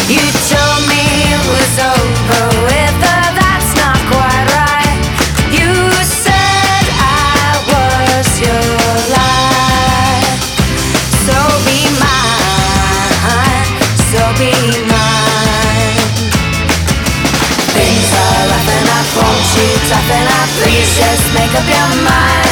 You told me it was over with, but that's not quite right. You said I was your life. So be mine, so be mine. Things are rough and up, won't you toughen up? Please just make up your mind.